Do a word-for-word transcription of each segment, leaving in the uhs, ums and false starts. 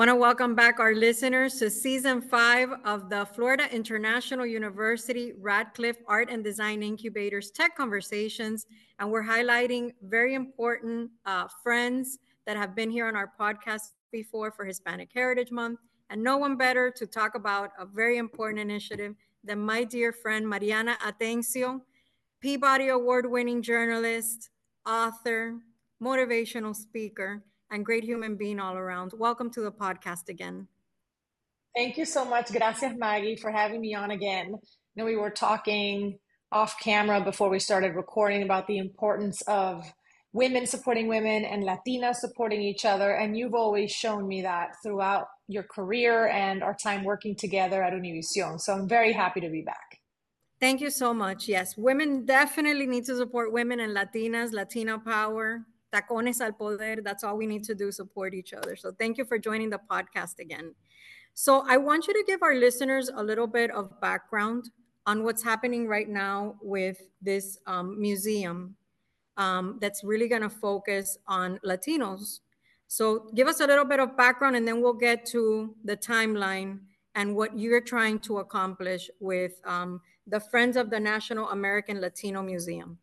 want to welcome back our listeners to season five of the Florida International University Radcliffe Art and Design Incubator's Tech Conversations. And we're highlighting very important uh, friends that have been here on our podcast before for Hispanic Heritage Month. And no one better to talk about a very important initiative than my dear friend Mariana Atencio, Peabody Award-winning journalist, author, motivational speaker, and great human being all around. Welcome to the podcast again. Thank you so much. Gracias, Maggie, for having me on again. You know, we were talking off camera before we started recording about the importance of women supporting women and Latinas supporting each other. And you've always shown me that throughout your career and our time working together at Univision. So I'm very happy to be back. Thank you so much. Yes, women definitely need to support women and Latinas, Latina power, tacones al poder. That's all we need to do, support each other. So thank you for joining the podcast again. So I want you to give our listeners a little bit of background on what's happening right now with this um, museum um, that's really going to focus on Latinos. So give us a little bit of background and then we'll get to the timeline and what you're trying to accomplish with um, the Friends of the National American Latino Museum.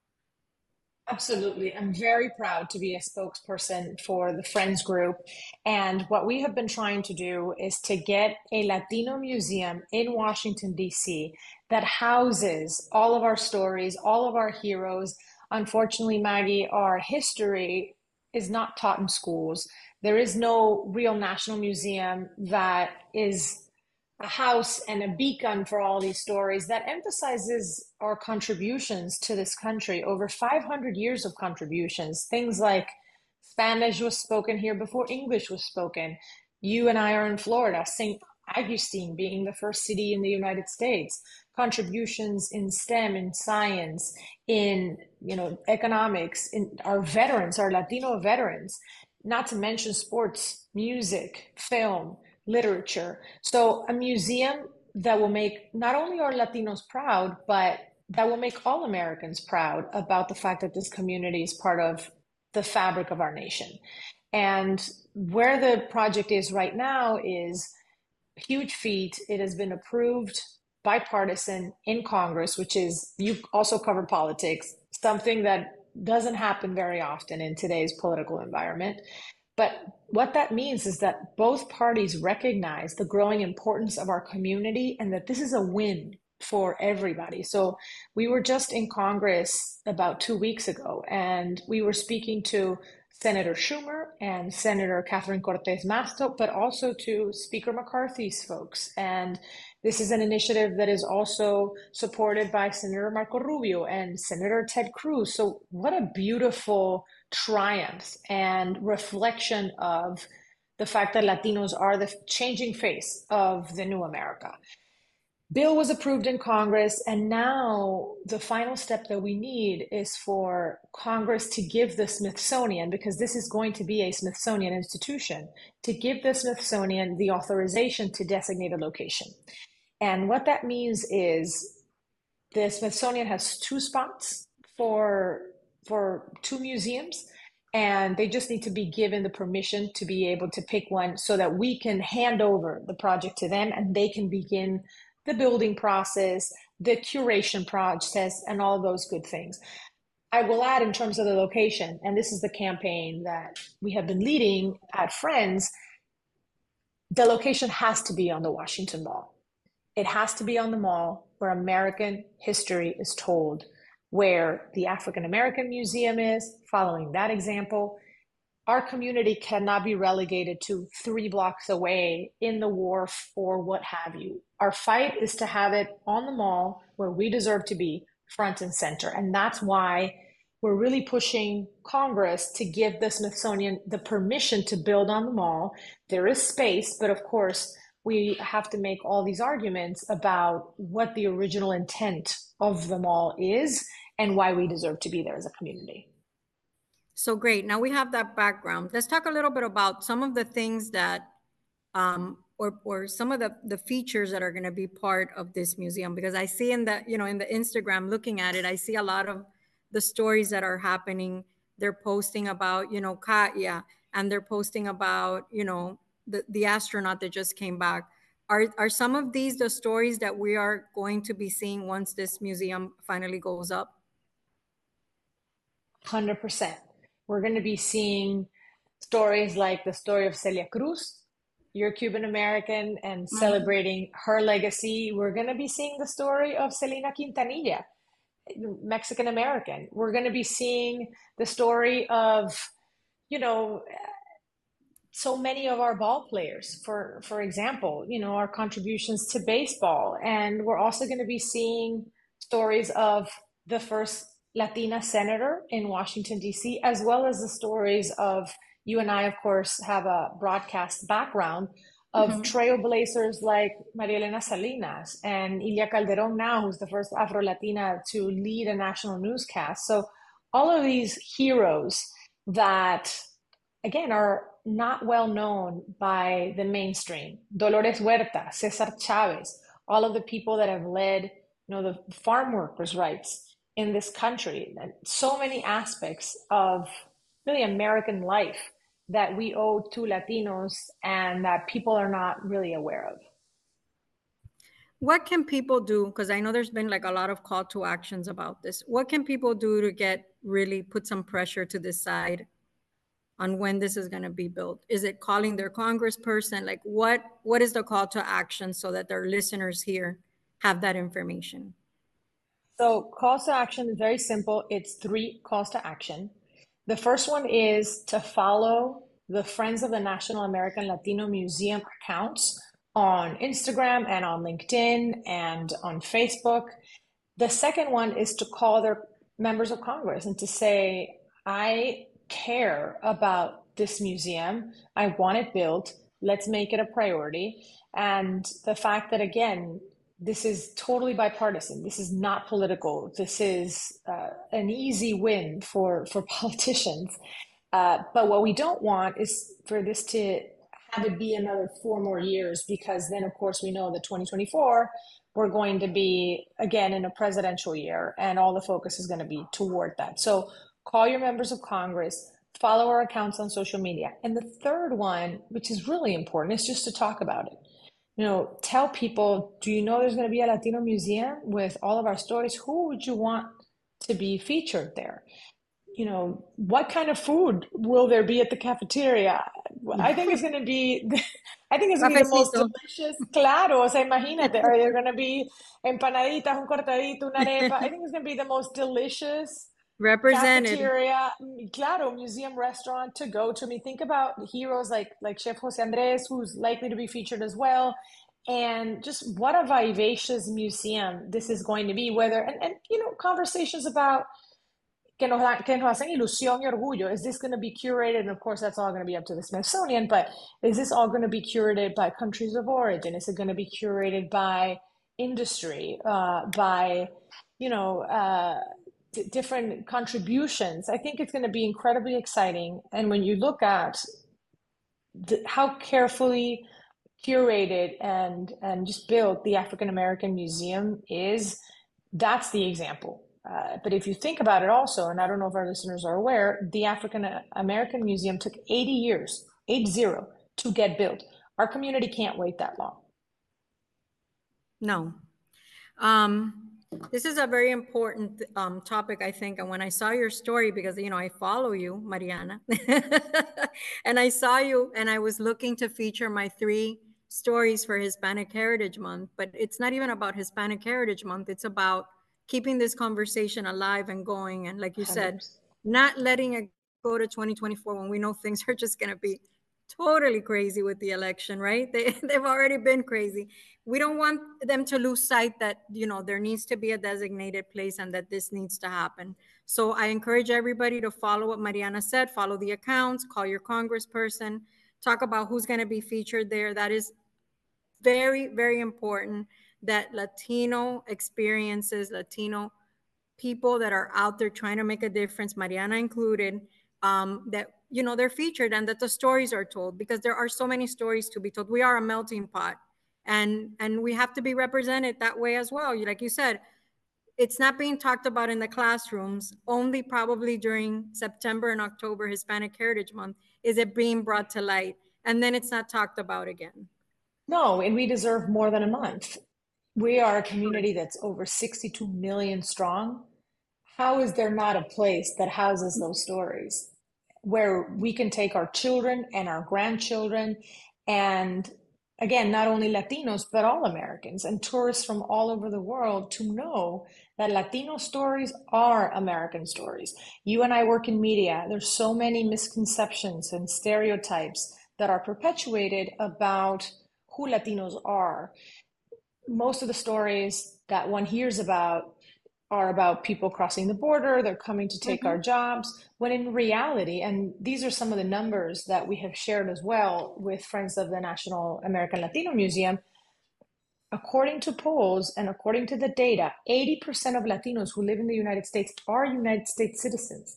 Absolutely. I'm very proud to be a spokesperson for the Friends Group. And what we have been trying to do is to get a Latino museum in Washington, D C that houses all of our stories, all of our heroes. Unfortunately, Maggie, our history is not taught in schools. There is no real national museum that is a house and a beacon for all these stories that emphasizes our contributions to this country, over five hundred years of contributions. Things like Spanish was spoken here before English was spoken. You and I are in Florida, Saint Augustine being the first city in the United States, contributions in STEM, in science, in you know economics, in our veterans, our Latino veterans, not to mention sports, music, film, literature. So a museum that will make not only our Latinos proud, but that will make all Americans proud about the fact that this community is part of the fabric of our nation. And where the project is right now is a huge feat. It has been approved bipartisan in Congress, which is, you also cover politics, something that doesn't happen very often in today's political environment. But what that means is that both parties recognize the growing importance of our community and that this is a win for everybody. So we were just in Congress about two weeks ago, and we were speaking to Senator Schumer and Senator Catherine Cortez Masto, but also to Speaker McCarthy's folks. And this is an initiative that is also supported by Senator Marco Rubio and Senator Ted Cruz. So what a beautiful triumph and reflection of the fact that Latinos are the changing face of the new America. Bill was approved in Congress, and now the final step that we need is for Congress to give the Smithsonian, because this is going to be a Smithsonian institution, to give the Smithsonian the authorization to designate a location. And what that means is the Smithsonian has two spots for, for two museums, and they just need to be given the permission to be able to pick one so that we can hand over the project to them and they can begin the building process, the curation process, and all those good things. I will add, in terms of the location, and this is the campaign that we have been leading at Friends, the location has to be on the Washington Mall. It has to be on the mall where American history is told, where the African American Museum is, following that example. Our community cannot be relegated to three blocks away in the wharf or what have you. Our fight is to have it on the mall where we deserve to be, front and center. And that's why we're really pushing Congress to give the Smithsonian the permission to build on the mall. There is space, but of course, we have to make all these arguments about what the original intent of the mall is and why we deserve to be there as a community. So great. Now we have that background. Let's talk a little bit about some of the things that, um, or, or some of the, the features that are going to be part of this museum, because I see in the, you know, in the Instagram, looking at it, I see a lot of the stories that are happening. They're posting about, you know, Katya, and they're posting about, you know, the, the astronaut that just came back. Are, are some of these the stories that we are going to be seeing once this museum finally goes up? one hundred percent. We're going to be seeing stories like the story of Celia Cruz. You're Cuban American and celebrating mm-hmm. her legacy. We're going to be seeing the story of Selena Quintanilla, Mexican American. We're going to be seeing the story of, you know, so many of our ball players, for, for example, you know, our contributions to baseball. And we're also going to be seeing stories of the first Latina senator in Washington, D C, as well as the stories of, you and I, of course, have a broadcast background of mm-hmm. trailblazers like Maria Elena Salinas and Ilia Calderon now, who's the first Afro-Latina to lead a national newscast. So all of these heroes that, again, are not well known by the mainstream. Dolores Huerta, Cesar Chavez, all of the people that have led, you know, the farm workers' rights in this country, and so many aspects of really American life that we owe to Latinos and that people are not really aware of. What can people do? Because I know there's been like a lot of call to actions about this. What can people do to get really put some pressure to decide on when this is going to be built? Is it calling their congressperson? Like what, what is the call to action so that their listeners here have that information? So calls to action is very simple. It's three calls to action. The first one is to follow the Friends of the National American Latino Museum accounts on Instagram and on LinkedIn and on Facebook. The second one is to call their members of Congress and to say, I care about this museum. I want it built. Let's make it a priority. And the fact that, again, this is totally bipartisan. This is not political. This is uh, an easy win for, for politicians. Uh, but what we don't want is for this to have it be another four more years, because then, of course, we know that twenty twenty-four, we're going to be, again, in a presidential year, and all the focus is going to be toward that. So call your members of Congress, follow our accounts on social media. And the third one, which is really important, is just to talk about it. You know, tell people, do you know there's going to be a Latino museum with all of our stories? Who would you want to be featured there? You know, what kind of food will there be at the cafeteria? I think it's going to be, I think it's going to be the most delicious. Claro, o sea, imagínate, are there going to be empanaditas, un cortadito, una arepa? I think it's going to be the most delicious represented cafeteria, claro, museum restaurant to go to. I mean, think about heroes like like Chef Jose Andres, who's likely to be featured as well, and just what a vivacious museum this is going to be. Whether and, and you know, conversations about que nos, que nos hacen ilusión y orgullo. Is this going to be curated? And of course, that's all going to be up to the Smithsonian. But is this all going to be curated by countries of origin? Is it going to be curated by industry, uh, by you know? Uh, different contributions? I think it's going to be incredibly exciting. And when you look at the, how carefully curated and and just built the African American Museum is, that's the example. Uh, but if you think about it also, and I don't know if our listeners are aware, the African American Museum took eighty years, eight zero, to get built. Our community can't wait that long. No. Um, This is a very important um, topic, I think. And when I saw your story, because, you know, I follow you, Mariana, and I saw you and I was looking to feature my three stories for Hispanic Heritage Month, but it's not even about Hispanic Heritage Month. It's about keeping this conversation alive and going. And like you said, not letting it go to twenty twenty-four when we know things are just going to be totally crazy with the election, right? They, they've already been crazy. We don't want them to lose sight that, you know, there needs to be a designated place and that this needs to happen. So I encourage everybody to follow what Mariana said, follow the accounts, call your congressperson, talk about who's going to be featured there. That is very, very important, that Latino experiences, Latino people that are out there trying to make a difference, Mariana included, um, that, you know, they're featured and that the stories are told, because there are so many stories to be told. We are a melting pot. And, and we have to be represented that way as well. Like you said, it's not being talked about in the classrooms. Only probably during September and October, Hispanic Heritage Month, is it being brought to light. and then it's not talked about again. No, and we deserve more than a month. We are a community that's over sixty-two million strong. How is there not a place that houses those stories where we can take our children and our grandchildren and, again, not only Latinos, but all Americans and tourists from all over the world to know that Latino stories are American stories. You and I work in media. There's so many misconceptions and stereotypes that are perpetuated about who Latinos are. Most of the stories that one hears about are about people crossing the border, they're coming to take mm-hmm. our jobs, when in reality, and these are some of the numbers that we have shared as well with Friends of the National American Latino Museum, according to polls and according to the data, eighty percent of Latinos who live in the United States are United States citizens.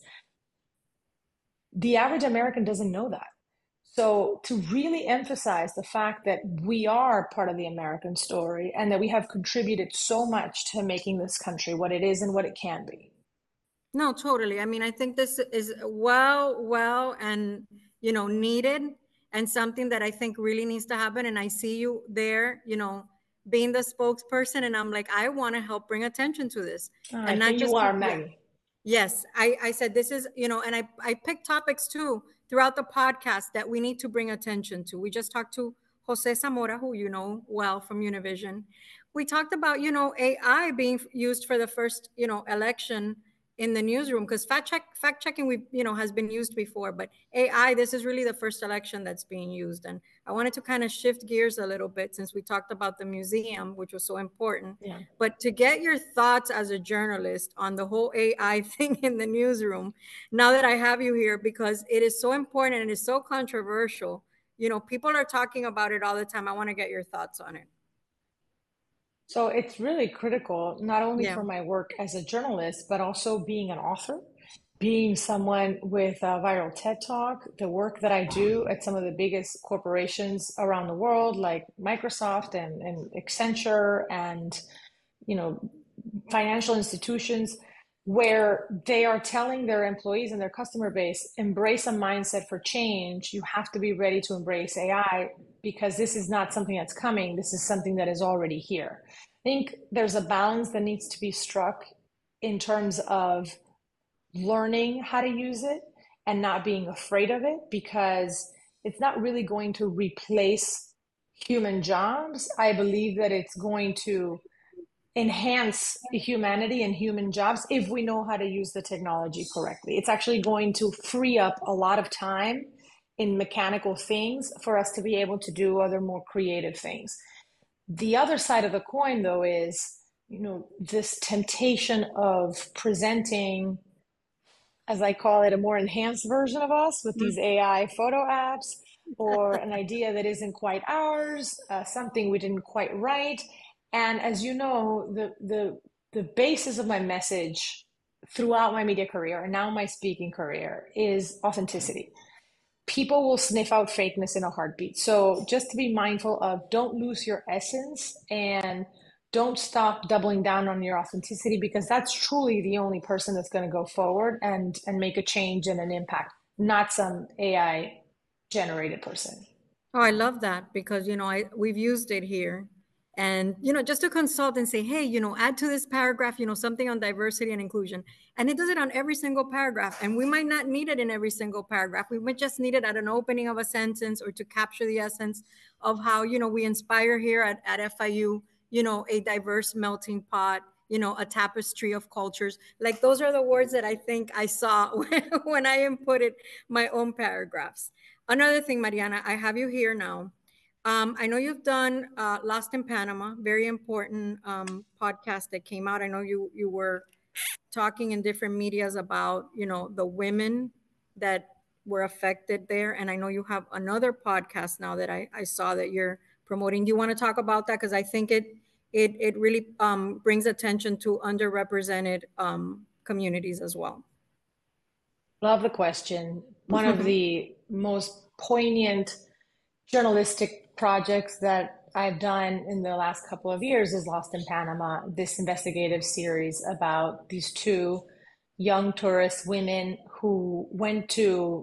The average American doesn't know that. So to really emphasize the fact that we are part of the American story and that we have contributed so much to making this country what it is and what it can be. No, totally. I mean, I think this is well, well, and, you know, needed and something that I think really needs to happen. And I see you there, you know, being the spokesperson. And I'm like, I want to help bring attention to this. Oh, and I not think just you are, Maggie. Yes, I, I said this is, you know, and I, I picked topics too throughout the podcast that we need to bring attention to. We just talked to Jose Zamora, who you know well from Univision. We talked about, you know, A I being used for the first, you know, election in the newsroom, because fact check fact checking we you know has been used before, but A I, this is really the first election that's being used. And I wanted to kind of shift gears a little bit since we talked about the museum, which was so important. Yeah. But to get your thoughts as a journalist on the whole A I thing in the newsroom, now that I have you here, because it is so important and it is so controversial. You know, people are talking about it all the time. I want to get your thoughts on it. So it's really critical, not only Yeah. for my work as a journalist, but also being an author, being someone with a viral TED Talk, the work that I do at some of the biggest corporations around the world, like Microsoft and, and Accenture and, you know, financial institutions, where they are telling their employees and their customer base, embrace a mindset for change. You have to be ready to embrace A I because this is not something that's coming. This is something that is already here. I think there's a balance that needs to be struck in terms of learning how to use it and not being afraid of it, because it's not really going to replace human jobs. I believe that it's going to enhance humanity and human jobs if we know how to use the technology correctly. It's actually going to free up a lot of time in mechanical things for us to be able to do other more creative things. The other side of the coin, though, is, you know, this temptation of presenting, as I call it, a more enhanced version of us with these A I photo apps, or an idea that isn't quite ours, uh, something we didn't quite write. And as you know, the, the, the basis of my message throughout my media career and now my speaking career is authenticity. People will sniff out fakeness in a heartbeat. So just to be mindful of, don't lose your essence and don't stop doubling down on your authenticity, because that's truly the only person that's going to go forward and, and make a change and an impact, not some A I generated person. Oh, I love that, because, you know, I we've used it here. And, you know, just to consult and say, hey, you know, add to this paragraph, you know, something on diversity and inclusion. And it does it on every single paragraph. And we might not need it in every single paragraph. We might just need it at an opening of a sentence or to capture the essence of how, you know, we inspire here at, at F I U, you know, a diverse melting pot, you know, a tapestry of cultures. Like, those are the words that I think I saw when I inputted my own paragraphs. Another thing, Mariana, I have you here now. Um, I know you've done uh, Lost in Panama, very important um, podcast that came out. I know you you were talking in different medias about, you know, the women that were affected there. And I know you have another podcast now that I, I saw that you're promoting. Do you want to talk about that? Because I think it it it really um, brings attention to underrepresented um, communities as well. Love the question. One of the most poignant journalistic projects that I've done in the last couple of years is Lost in Panama, this investigative series about these two young tourist women who went to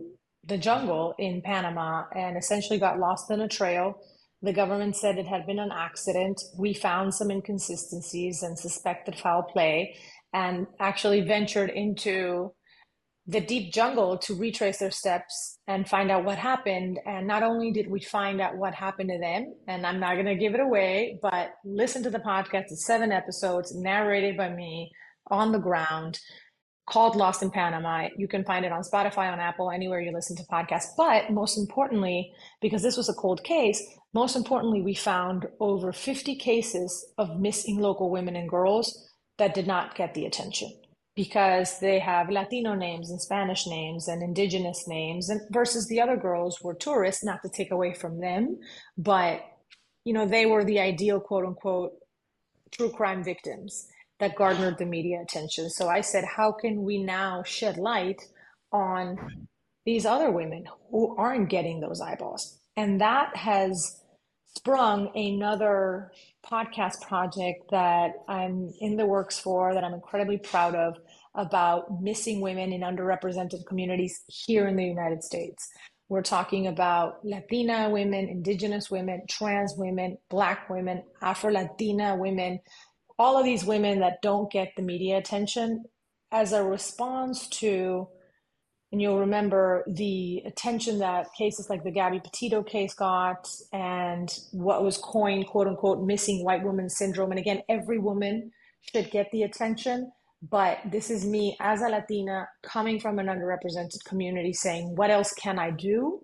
the jungle in Panama and essentially got lost in a trail. The government said it had been an accident. We found some inconsistencies and suspected foul play and actually ventured into the deep jungle to retrace their steps and find out what happened. And not only did we find out what happened to them, and I'm not going to give it away, but listen to the podcast. It's seven episodes narrated by me on the ground, called Lost in Panama. You can find it on Spotify, on Apple, anywhere you listen to podcasts. But most importantly, because this was a cold case, most importantly, we found over fifty cases of missing local women and girls that did not get the attention because they have Latino names and Spanish names and indigenous names, and versus the other girls were tourists, not to take away from them, but you know, they were the ideal quote unquote true crime victims that garnered the media attention. So I said, how can we now shed light on these other women who aren't getting those eyeballs? And that has sprung another podcast project that I'm in the works for, that I'm incredibly proud of, about missing women in underrepresented communities here in the United States. We're talking about Latina women, indigenous women, trans women, Black women, Afro-Latina women, all of these women that don't get the media attention as a response to, and you'll remember the attention that cases like the Gabby Petito case got and what was coined, quote unquote, missing white woman syndrome. And again, every woman should get the attention. But this is me as a Latina coming from an underrepresented community saying, what else can I do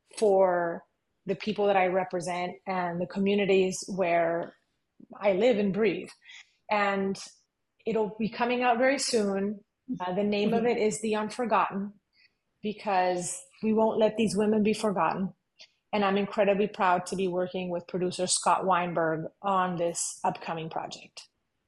for the people that I represent and the communities where I live and breathe? And it'll be coming out very soon. Uh, the name of it is The Unforgotten, because we won't let these women be forgotten. And I'm incredibly proud to be working with producer Scott Weinberg on this upcoming project.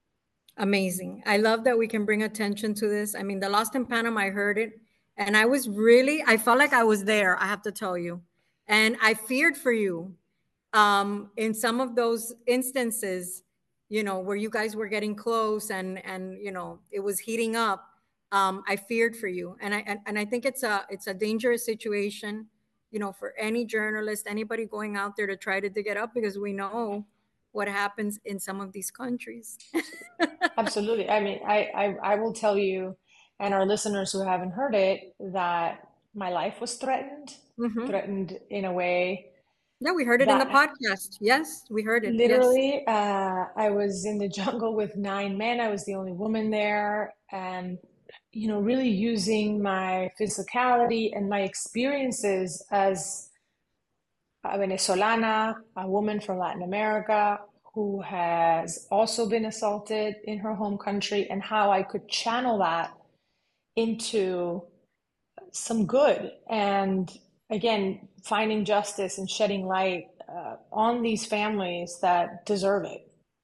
Amazing. I love that we can bring attention to this. I mean, the Lost in Panama, I heard it, and I was really, I felt like I was there, I have to tell you. And I feared for you um, in some of those instances, you know, where you guys were getting close and, and you know, it was heating up. Um, I feared for you. And I, and, and I think it's a, it's a dangerous situation, you know, for any journalist, anybody going out there to try to dig it up, because we know what happens in some of these countries. Absolutely. I mean, I, I, I will tell you, and our listeners who haven't heard it, that my life was threatened, mm-hmm. threatened in a way. Yeah, we heard it in the podcast. Yes, we heard it. Literally, yes. uh, I was in the jungle with nine men. I was the only woman there. And, you know, really using my physicality and my experiences as a Venezolana, a woman from Latin America, who has also been assaulted in her home country, and how I could channel that into some good. And again, finding justice and shedding light uh, on these families that deserve it.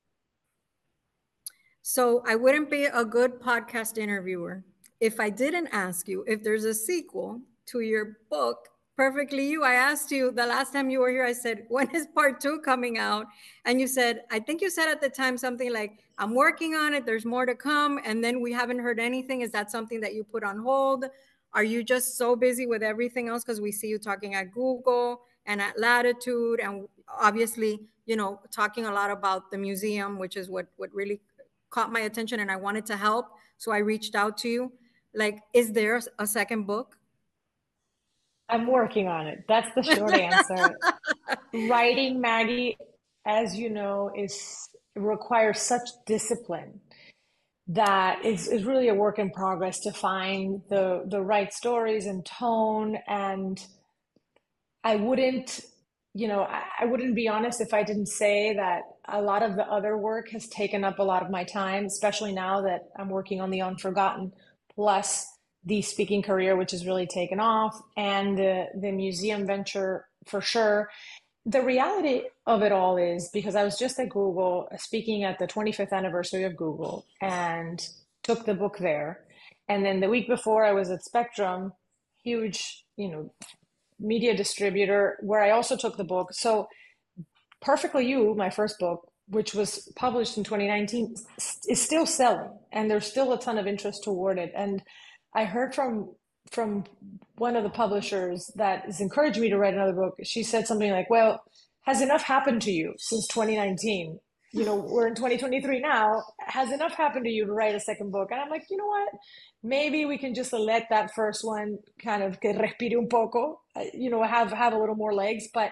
So I wouldn't be a good podcast interviewer if I didn't ask you if there's a sequel to your book, Perfectly You. I asked you the last time you were here, I said, when is part two coming out? And you said, I think you said at the time something like, I'm working on it, there's more to come. And then we haven't heard anything. Is that something that you put on hold? Are you just so busy with everything else? Because we see you talking at Google and at Latitude, and obviously, you know, talking a lot about the museum, which is what, what really caught my attention, and I wanted to help. So I reached out to you. Like, is there a second book? I'm working on it. That's the short answer. Writing, Maggie, as you know, is requires such discipline that is, is really a work in progress to find the, the right stories and tone. And I wouldn't, you know, I, I wouldn't be honest if I didn't say that a lot of the other work has taken up a lot of my time, especially now that I'm working on The Unforgotten, plus the speaking career, which has really taken off, and the, the museum venture for sure. The reality of it all is, because I was just at Google speaking at the twenty-fifth anniversary of Google and took the book there. And then the week before I was at Spectrum, huge, you know, media distributor, where I also took the book. So Perfectly You, my first book, which was published in twenty nineteen, is still selling, and there's still a ton of interest toward it. And I heard from from one of the publishers that has encouraged me to write another book. She said something like, well, has enough happened to you since twenty nineteen? You know, we're in twenty twenty-three now. Has enough happened to you to write a second book? And I'm like, you know what? Maybe we can just let that first one kind of que respire un poco, you know, have, have a little more legs. But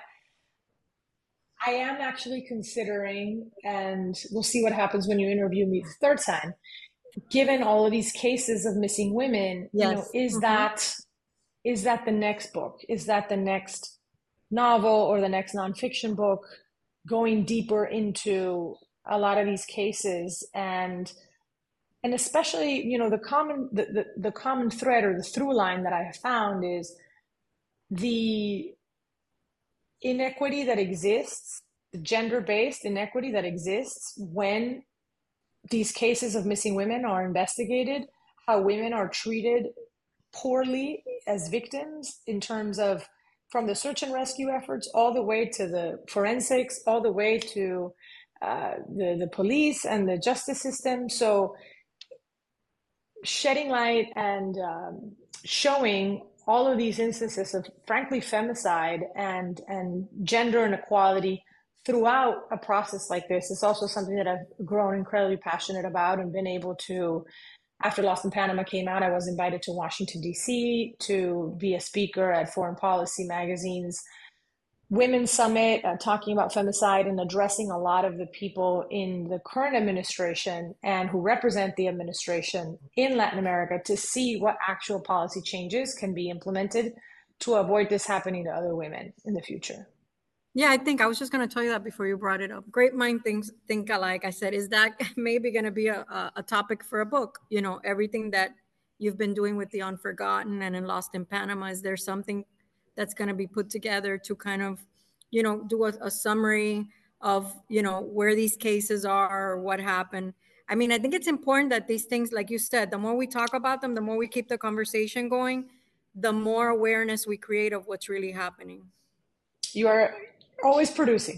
I am actually considering, and we'll see what happens when you interview me the third time, given all of these cases of missing women, yes. you know, is mm-hmm. that is that the next book? Is that the next novel or the next nonfiction book, going deeper into a lot of these cases? And and especially, you know, the common the, the, the common thread or the through line that I have found is the inequity that exists, the gender-based inequity that exists when these cases of missing women are investigated, how women are treated poorly as victims in terms of from the search and rescue efforts all the way to the forensics, all the way to uh, the, the police and the justice system. So shedding light and um, showing all of these instances of, frankly, femicide and, and gender inequality throughout a process like this is also something that I've grown incredibly passionate about and been able to. After Lost in Panama came out, I was invited to Washington, D C to be a speaker at Foreign Policy Magazine's Women's Summit, uh, talking about femicide and addressing a lot of the people in the current administration and who represent the administration in Latin America to see what actual policy changes can be implemented to avoid this happening to other women in the future. Yeah, I think I was just going to tell you that before you brought it up. Great mind things think alike. I said, is that maybe going to be a, a topic for a book? You know, everything that you've been doing with the Unforgotten and in Lost in Panama, is there something that's going to be put together to kind of, you know, do a, a summary of, you know, where these cases are or what happened? I mean, I think it's important that these things, like you said, the more we talk about them, the more we keep the conversation going, the more awareness we create of what's really happening. You are always producing.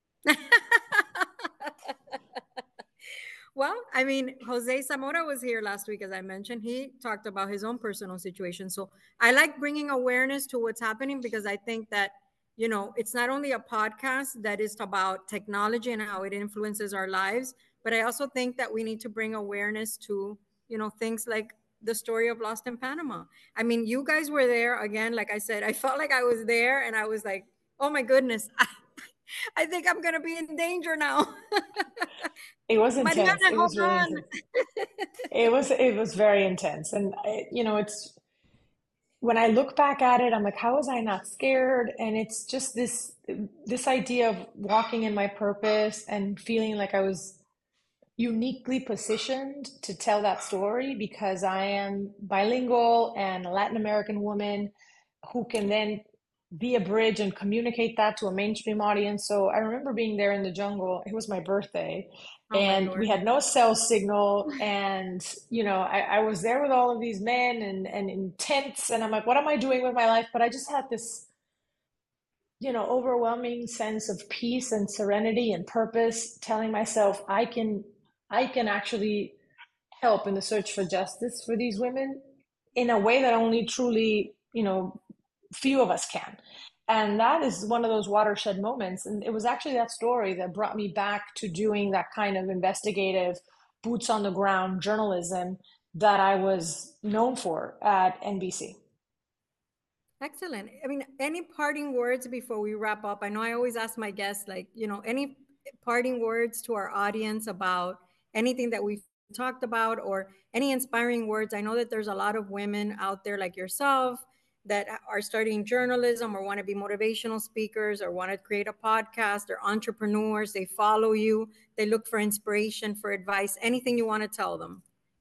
Well, I mean, Jose Zamora was here last week, as I mentioned. He talked about his own personal situation. So I like bringing awareness to what's happening because I think that, you know, it's not only a podcast that is about technology and how it influences our lives, but I also think that we need to bring awareness to, you know, things like the story of Lost in Panama. I mean, you guys were there again. Like I said, I felt like I was there and I was like, oh my goodness, I, I think I'm going to be in danger now. It was intense. Mariana, it was really intense. It was, it was very intense. And, you know, it's, when I look back at it, I'm like, how was I not scared? And it's just this, this idea of walking in my purpose and feeling like I was uniquely positioned to tell that story because I am bilingual and a Latin American woman who can then be a bridge and communicate that to a mainstream audience. So I remember being there in the jungle. It was my birthday. Oh, and we had no cell signal. And, you know, I, I was there with all of these men and, and in tents. And I'm like, what am I doing with my life? But I just had this, you know, overwhelming sense of peace and serenity and purpose, telling myself I can, I can actually help in the search for justice for these women in a way that only truly, you know, few of us can. And that is one of those watershed moments. And it was actually that story that brought me back to doing that kind of investigative, boots on the ground journalism that I was known for at N B C. Excellent. I mean, any parting words before we wrap up? I know I always ask my guests, like, you know, any parting words to our audience about anything that we've talked about or any inspiring words? I know that there's a lot of women out there like yourself that are studying journalism or want to be motivational speakers or want to create a podcast. They're entrepreneurs. They follow you. They look for inspiration, for advice, anything you want to tell them.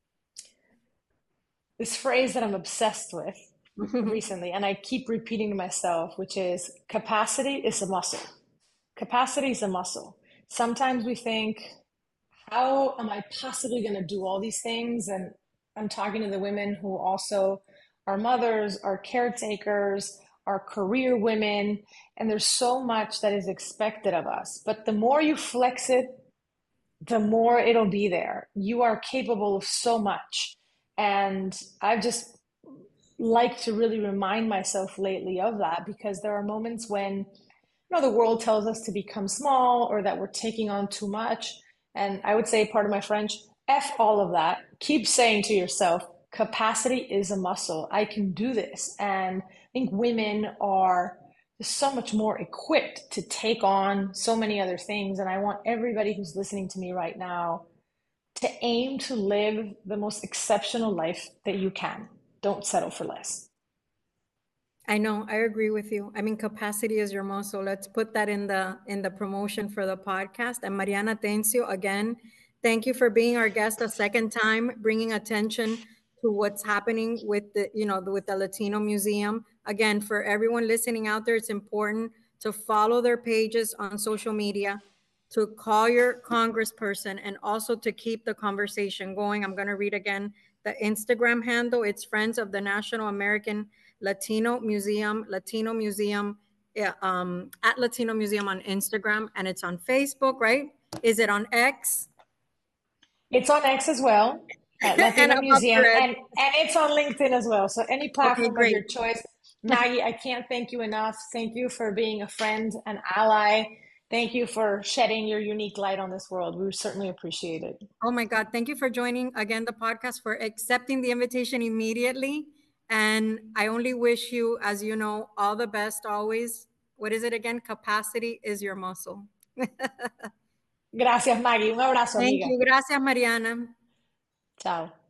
This phrase that I'm obsessed with recently, and I keep repeating to myself, which is capacity is a muscle. Capacity is a muscle. Sometimes we think, how am I possibly going to do all these things? And I'm talking to the women who also are mothers, are caretakers, are career women, and there's so much that is expected of us. But the more you flex it, the more it'll be there. You are capable of so much. And I've just like to really remind myself lately of that, because there are moments when, you know, the world tells us to become small or that we're taking on too much. And I would say, part of my French, F all of that. Keep saying to yourself, capacity is a muscle. I can do this. And I think women are so much more equipped to take on so many other things. And I want everybody who's listening to me right now to aim to live the most exceptional life that you can. Don't settle for less. I know, I agree with you. I mean, capacity is your muscle. Let's put that in the in the promotion for the podcast. And Mariana Tencio, again, thank you for being our guest a second time, bringing attention to what's happening with the, you know, with the Latino Museum. Again, for everyone listening out there, it's important to follow their pages on social media, to call your congressperson, and also to keep the conversation going. I'm going to read again the Instagram handle. It's Friends of the National American Latino Museum, Latino Museum, yeah, um, at Latino Museum on Instagram, and it's on Facebook, right? Is it on X? It's on X as well, at And Latino about Museum, Thread. and and it's on LinkedIn as well. So any Okay, platform of great. your choice. Maggie, I can't thank you enough. Thank you for being a friend, an ally. Thank you for shedding your unique light on this world. We certainly appreciate it. Oh my God. Thank you for joining again the podcast, for accepting the invitation immediately. And I only wish you, as you know, all the best always. What is it again? Capacity is your muscle. Gracias, Maggie. Un abrazo, Thank amiga. you. Gracias, Mariana. Chao.